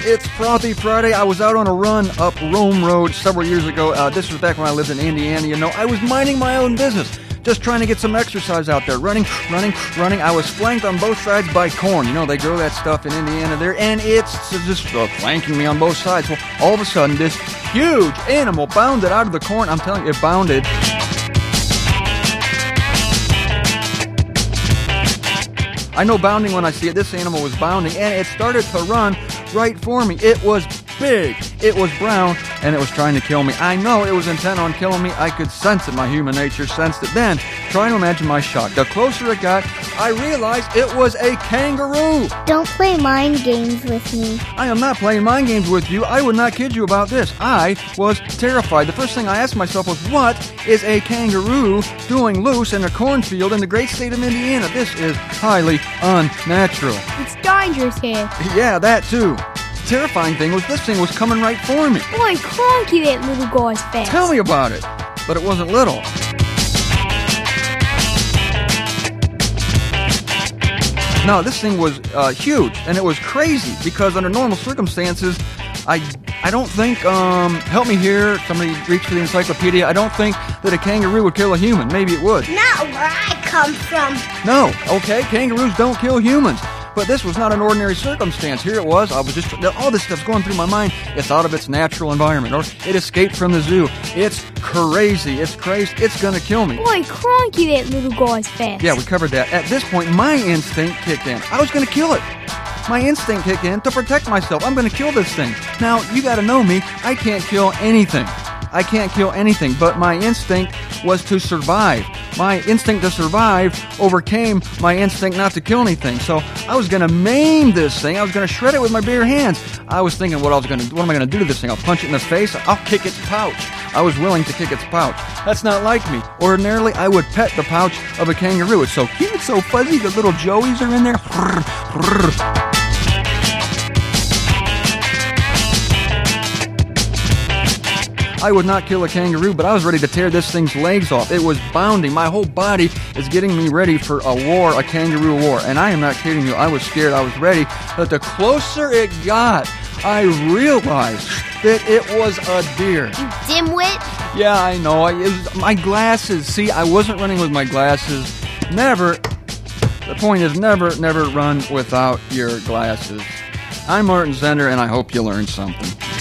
It's Frothy Friday. I was out on a run up Rome Road several years ago. This was back when I lived in Indiana. You know, I was minding my own business, just trying to get some exercise out there. Running. I was flanked on both sides by corn. You know, they grow that stuff in Indiana there, and it's just flanking me on both sides. Well, all of a sudden, this huge animal bounded out of the corn. I'm telling you, it bounded. I know bounding when I see it. This animal was bounding, and it started to run right for me. It was big, it was brown, and it was trying to kill me. I know it was intent on killing me. I could sense it. My human nature sensed it. Then, trying to imagine my shock. The closer it got, I realized it was a kangaroo. Don't play mind games with me. I am not playing mind games with you. I would not kid you about this. I was terrified. The first thing I asked myself was, what is a kangaroo doing loose in a cornfield in the great state of Indiana? This is highly unnatural. It's dangerous here. Yeah, that too. The terrifying thing was this thing was coming right for me. Boy, clunky that little guy's fast. Tell me about it. But it wasn't little. No, this thing was huge, and it was crazy, because under normal circumstances, I don't think, help me here, somebody reach for the encyclopedia, I don't think that a kangaroo would kill a human. Maybe it would. Not where I come from. No, okay, kangaroos don't kill humans. But this was not an ordinary circumstance. Here it was. I was just, all this stuff's going through my mind. It's out of its natural environment, or it escaped from the zoo. It's crazy. It's crazy. It's gonna kill me. Boy, clunky that little guy's fast. Yeah, we covered that. At this point, my instinct kicked in. I was gonna kill it. My instinct kicked in to protect myself. I'm gonna kill this thing. Now, you gotta know me. I can't kill anything. I can't kill anything, but my instinct was to survive. My instinct to survive overcame my instinct not to kill anything. So I was going to maim this thing. I was going to shred it with my bare hands. I was thinking what am I going to do to this thing? I'll punch it in the face. I'll kick its pouch. I was willing to kick its pouch. That's not like me. Ordinarily, I would pet the pouch of a kangaroo. It's so cute, it's so fuzzy. The little joeys are in there. I would not kill a kangaroo, but I was ready to tear this thing's legs off. It was bounding. My whole body is getting me ready for a war, a kangaroo war. And I am not kidding you. I was scared. I was ready. But the closer it got, I realized that it was a deer. You dimwit. Yeah, I know. It was my glasses. See, I wasn't running with my glasses. Never. The point is never run without your glasses. I'm Martin Zender, and I hope you learned something.